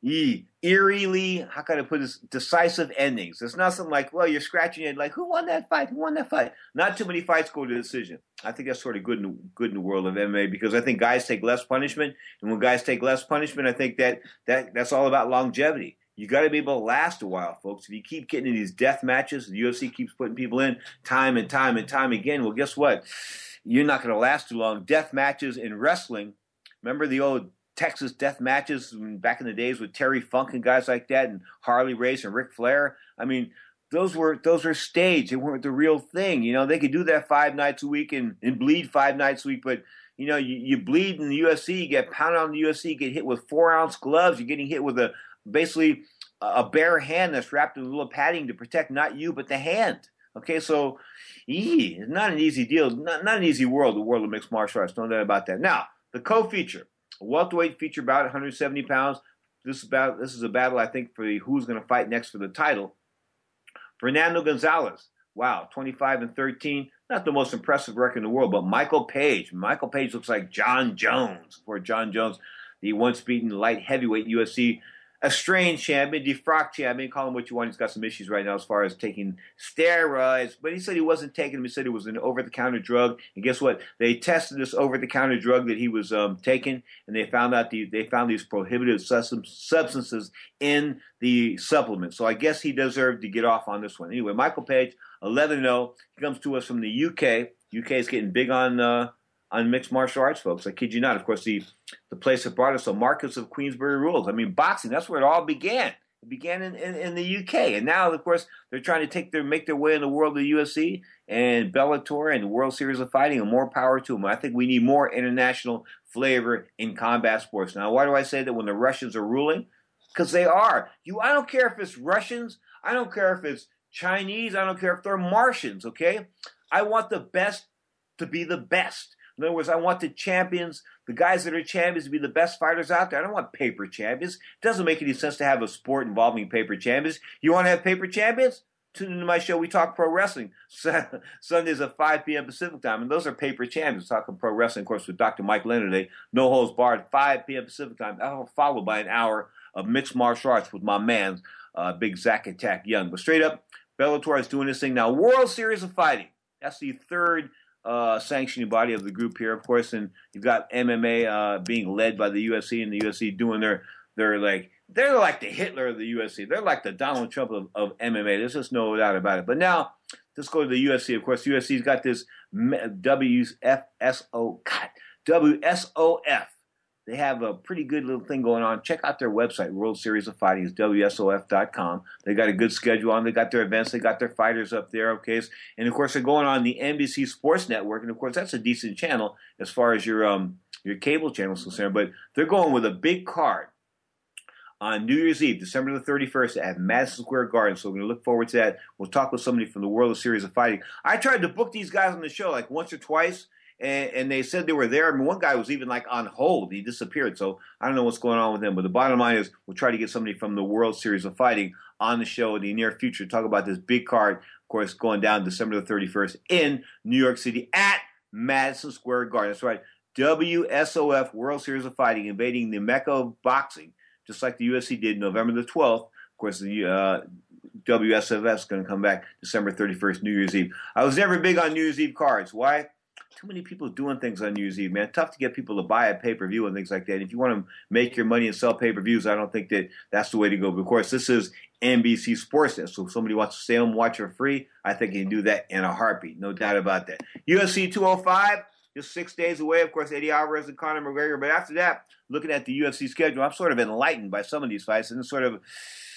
decisive endings. It's not something like, well, you're scratching your head like, who won that fight? Who won that fight? Not too many fights go to decision. I think that's sort of good in the world of MMA because I think guys take less punishment, and when guys take less punishment, I think that's all about longevity. You got to be able to last a while, folks. If you keep getting in these death matches, the UFC keeps putting people in time and time and time again, well, guess what? You're not going to last too long. Death matches in wrestling, remember the old Texas death matches back in the days with Terry Funk and guys like that, and Harley Race and Ric Flair? I mean, those were staged. They weren't the real thing. They could do that 5 nights a week and bleed 5 nights a week, but you bleed in the UFC, you get pounded on the UFC, you get hit with 4-ounce gloves, you're getting hit with basically a bare hand that's wrapped in a little padding to protect not you but the hand. Okay, so it's not an easy deal, not an easy world, the world of mixed martial arts, no doubt about that. Now, the co-feature. A welterweight feature bout, 170 pounds. This is a battle, I think, for who's going to fight next for the title. Fernando Gonzalez, wow, 25-13. Not the most impressive record in the world, but Michael Page. Michael Page looks like John Jones. For John Jones, the once beaten light heavyweight UFC estranged champion, defrocked champion, call him what you want. He's got some issues right now as far as taking steroids, but he said he wasn't taking them. He said it was an over-the-counter drug. And guess what? They tested this over-the-counter drug that he was taking, and they found these prohibited substances in the supplement. So I guess he deserved to get off on this one. Anyway, Michael Page, 11-0. He comes to us from the UK. UK is getting big on mixed martial arts, folks. I kid you not. Of course, the place that brought us, the Marcus of Queensberry rules. I mean, boxing, that's where it all began. It began in the UK. And now, of course, they're trying to make their way in the world of the UFC and Bellator and the World Series of Fighting, and more power to them. I think we need more international flavor in combat sports. Now, why do I say that when the Russians are ruling? Because they are. I don't care if it's Russians. I don't care if it's Chinese. I don't care if they're Martians, okay? I want the best to be the best. In other words, I want the champions, the guys that are champions, to be the best fighters out there. I don't want paper champions. It doesn't make any sense to have a sport involving paper champions. You want to have paper champions? tune into my show. We talk pro wrestling. Sundays at 5 p.m. Pacific time. And those are Paper Champions, talking pro wrestling, of course, with Dr. Mike Leonard today. No holds barred, 5 p.m. Pacific time. Followed by an hour of mixed martial arts with my man, Big Zack Attack Young. But straight up, Bellator is doing this thing now. World Series of Fighting. That's the third sanctioning body of the group here, of course. And you've got MMA being led by the UFC, and the UFC doing they're like the Hitler of the UFC. They're like the Donald Trump of MMA. There's just no doubt about it. But now, let's go to the UFC. Of course, UFC's got this WSOF. They have a pretty good little thing going on. Check out their website, World Series of Fighting, is WSOF.com. They got a good schedule on. They got their events. They got their fighters up there, okay? And, of course, they're going on the NBC Sports Network. And, of course, that's a decent channel as far as your cable channel is concerned. But they're going with a big card on New Year's Eve, December the 31st at Madison Square Garden. So we're going to look forward to that. We'll talk with somebody from the World Series of Fighting. I tried to book these guys on the show like once or twice. And they said they were there. I mean, one guy was even like on hold. He disappeared. So I don't know what's going on with him. But the bottom line is we'll try to get somebody from the World Series of Fighting on the show in the near future to talk about this big card, of course, going down December the 31st in New York City at Madison Square Garden. That's right. WSOF, World Series of Fighting, invading the Mecca of boxing, just like the UFC did November the 12th. Of course, the WSOF is going to come back December 31st, New Year's Eve. I was never big on New Year's Eve cards. Why? Too many people doing things on New Year's Eve, man. Tough to get people to buy a pay-per-view and things like that. If you want to make your money and sell pay-per-views, I don't think that's the way to go. But, of course, this is NBC Sportsnet, so if somebody wants to stay home and watch for free, I think you can do that in a heartbeat. No doubt about that. UFC 205, just 6 days away. Of course, Eddie Alvarez and Conor McGregor. But after that, looking at the UFC schedule, I'm sort of enlightened by some of these fights and sort of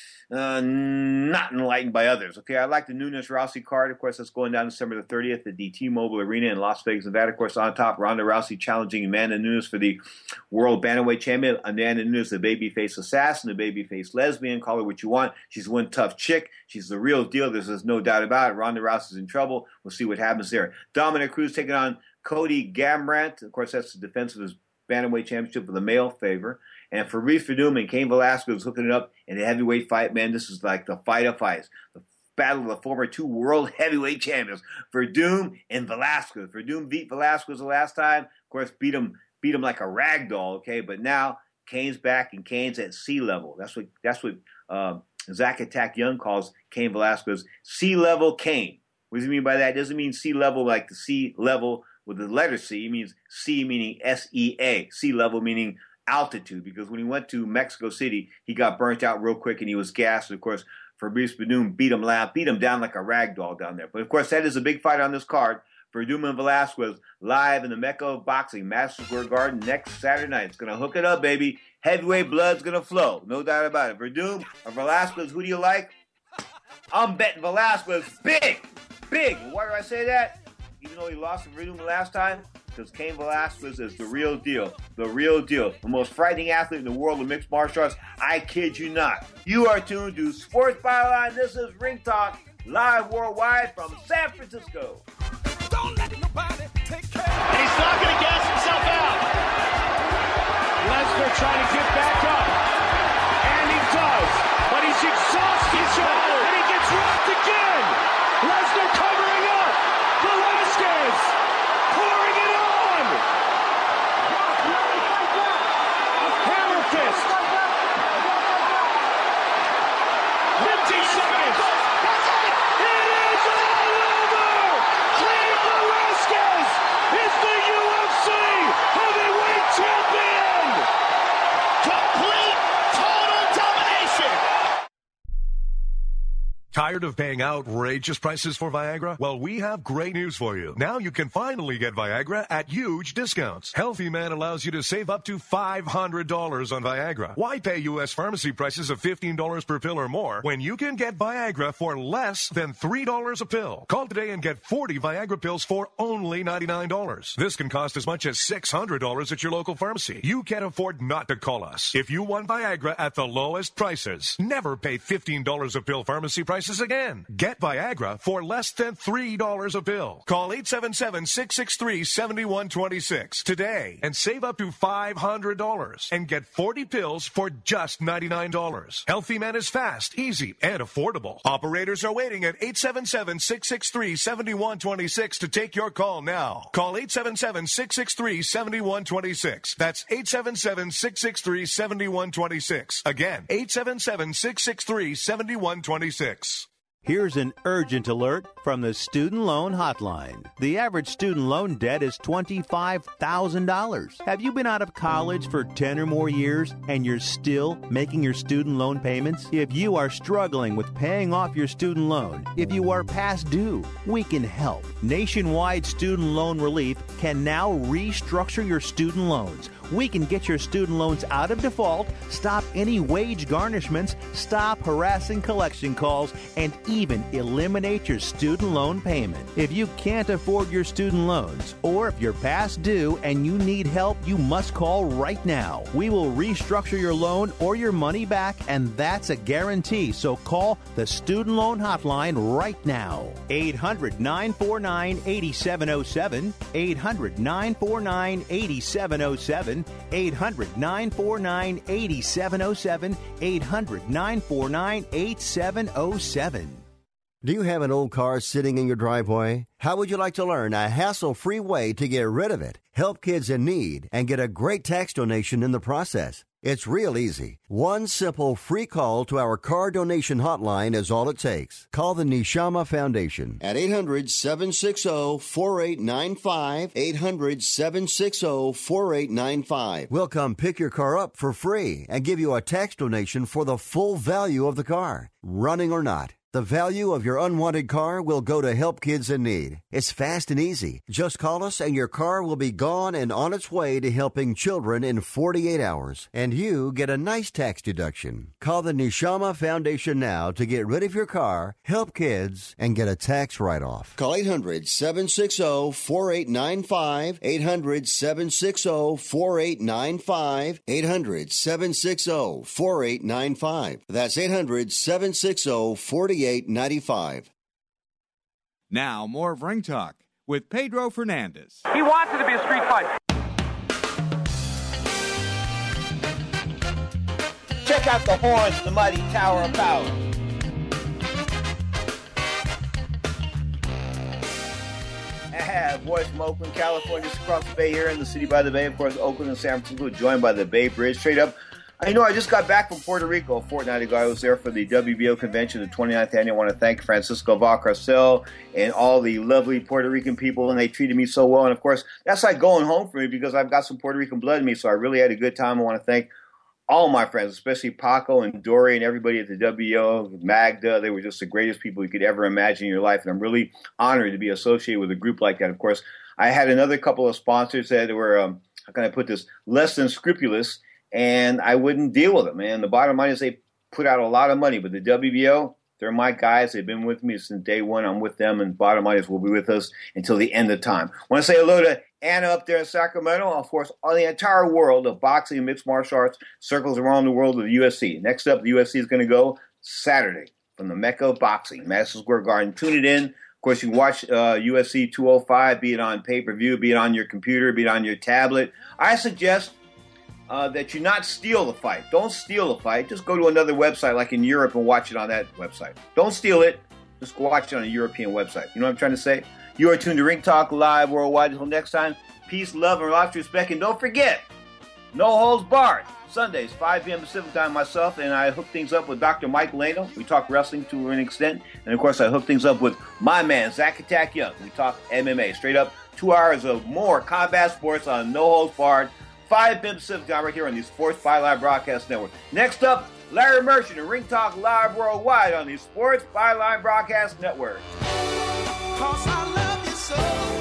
not enlightened by others. Okay, I like the Nunes-Rousey card. Of course, that's going down December the 30th at the T-Mobile Arena in Las Vegas, Nevada. Of course, on top, Ronda Rousey challenging Amanda Nunes for the World Bantamweight Champion. Amanda Nunes, the babyface assassin, the babyface lesbian, call her what you want. She's one tough chick. She's the real deal. There's no doubt about it. Ronda Rousey's in trouble. We'll see what happens there. Dominic Cruz taking on Cody Garbrandt. Of course, that's the defense of his Bantamweight Championship for the male favor. And Fabrice Verdum and Cain Velasquez hooking it up in a heavyweight fight. Man, this is like the fight of fights. The battle of the former two world heavyweight champions, Verdum and Velasquez. Verdum beat Velasquez the last time. Of course, beat him like a rag doll, okay? But now Cain's back, and Cain's at sea level. That's what Zack Attack Young calls Cain Velasquez. Sea level Cain. What does he mean by that? It doesn't mean sea level like the sea level with the letter C. It means sea meaning S-E-A. Sea level meaning altitude, because when he went to Mexico City, he got burnt out real quick and he was gassed. And of course, Fabrice Verdum beat him down like a rag doll down there. But of course, that is a big fight on this card. Verdum and Velasquez live in the Mecca of boxing, Madison Square Garden next Saturday night. It's going to hook it up, baby. Heavyweight blood's going to flow. No doubt about it. Verdum or Velasquez, who do you like? I'm betting Velasquez big. Why do I say that? Even though he lost to Verdum last time? Because Cain Velasquez is the real deal. The most frightening athlete in the world of mixed martial arts. I kid you not. You are tuned to Sports Byline. This is Ring Talk, live worldwide from San Francisco. Don't let nobody take care. And he's not going to gas himself out. Lesnar trying to get back up. And he does. But he's exhausted. And he gets rocked again. Lesnar covering up. Velasquez pouring it on. Hammer fist. 15 seconds. It is all over. Cain Velasquez is the UFC heavyweight champion. Complete, total domination. Tired of paying outrageous prices for Viagra? Well, we have great news for you. Now you can finally get Viagra at huge discounts. Healthy Man allows you to save up to $500 on Viagra. Why pay U.S. pharmacy prices of $15 per pill or more when you can get Viagra for less than $3 a pill? Call today and get 40 Viagra pills for only $99. This can cost as much as $600 at your local pharmacy. You can't afford not to call us. If you want Viagra at the lowest prices, never pay $15 a pill pharmacy prices prices again. Get Viagra for less than $3 a pill. Call 877-663-7126 today and save up to $500 and get 40 pills for just $99. Healthy Man is fast, easy, and affordable. Operators are waiting at 877-663-7126 to take your call now. Call 877-663-7126. That's 877-663-7126. Again, 877-663-7126. Here's an urgent alert from the Student Loan Hotline. The average student loan debt is $25,000. Have you been out of college for 10 or more years and you're still making your student loan payments? If you are struggling with paying off your student loan, if you are past due, we can help. Nationwide Student Loan Relief can now restructure your student loans. We can get your student loans out of default, stop any wage garnishments, stop harassing collection calls, and even eliminate your student loan payment. If you can't afford your student loans, or if you're past due and you need help, you must call right now. We will restructure your loan or your money back, and that's a guarantee. So call the Student Loan Hotline right now. 800-949-8707, 800-949-8707, 800-949-8707, 800-949-8707. Do you have an old car sitting in your driveway? How would you like to learn a hassle-free way to get rid of it, help kids in need, and get a great tax donation in the process? It's real easy. One simple free call to our car donation hotline is all it takes. Call the Neshama Foundation at 800-760-4895, 800-760-4895. We'll come pick your car up for free and give you a tax donation for the full value of the car, running or not. The value of your unwanted car will go to help kids in need. It's fast and easy. Just call us and your car will be gone and on its way to helping children in 48 hours. And you get a nice tax deduction. Call the Neshama Foundation now to get rid of your car, help kids, and get a tax write-off. Call 800-760-4895, 800-760-4895, 800-760-4895. That's 800-760-4895. Now, more of Ring Talk with Pedro Fernandez. He wants it to be a street fight. Check out the horns, the mighty Tower of Power. Voice from Oakland, California, just across the bay here in the city by the bay. Of course, Oakland and San Francisco, joined by the Bay Bridge. Straight up, I just got back from Puerto Rico a fortnight ago. I was there for the WBO convention, the 29th annual. I want to thank Francisco Valcarcel and all the lovely Puerto Rican people, and they treated me so well. And, of course, that's like going home for me because I've got some Puerto Rican blood in me, so I really had a good time. I want to thank all my friends, especially Paco and Dory and everybody at the WBO, Magda. They were just the greatest people you could ever imagine in your life, and I'm really honored to be associated with a group like that. Of course, I had another couple of sponsors that were, how can I put this, less than scrupulous, and I wouldn't deal with them. And the bottom line is they put out a lot of money, but the WBO, they're my guys. They've been with me since day one. I'm with them, and bottom line is will be with us until the end of time. I want to say hello to Anna up there in Sacramento. Of course, on the entire world of boxing and mixed martial arts circles around the world of the UFC. Next up, the UFC is going to go Saturday from the Mecca of Boxing, Madison Square Garden. Tune it in. Of course, you can watch UFC 205, be it on pay-per-view, be it on your computer, be it on your tablet. I suggest that you not steal the fight. Don't steal the fight. Just go to another website like in Europe and watch it on that website. Don't steal it. Just go watch it on a European website. You know what I'm trying to say? You are tuned to Ring Talk Live Worldwide. Until next time, peace, love, and lots of respect. And don't forget, no holds barred. Sundays, 5 p.m. Pacific time, myself, and I hook things up with Dr. Mike Leno. We talk wrestling to an extent. And, of course, I hook things up with my man, Zach Attack Young. We talk MMA. Straight up, 2 hours of more combat sports on No Holds Barred, 5 p.m. Pacific time right here on the Sports Byline Broadcast Network. Next up, Larry Merchant and Ring Talk Live Worldwide on the Sports Byline Broadcast Network. 'Cause I love you so.